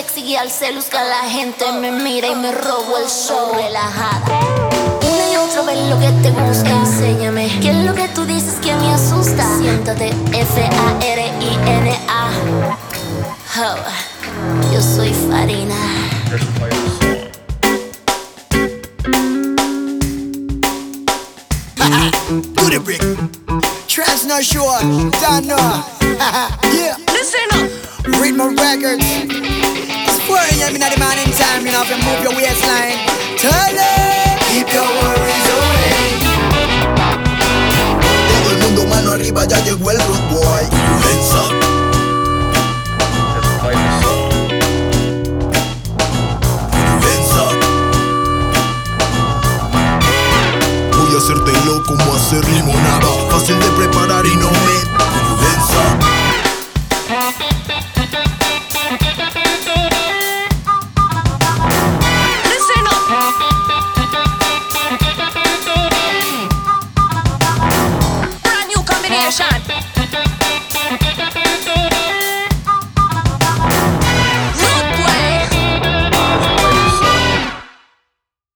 sexy al celos que la gente me mira y me robo el show relajada. Una y otra vez lo que te gusta. Enséñame qué es lo que tú dices que me asusta. Siéntate Farina. Oh, yo soy Farina. Do the brick. Trans North Shore, don't know. Yeah. Listen up. Rhythm Records. It's 4 a.m. in the morning time, you know, if you move your waistline. Turn it. Keep your worries away. Todo el mundo mano arriba, ya llegó el road boy. Hands up. Hands up. Voy a hacértelo como hacer limonada. Fácil de preparar y no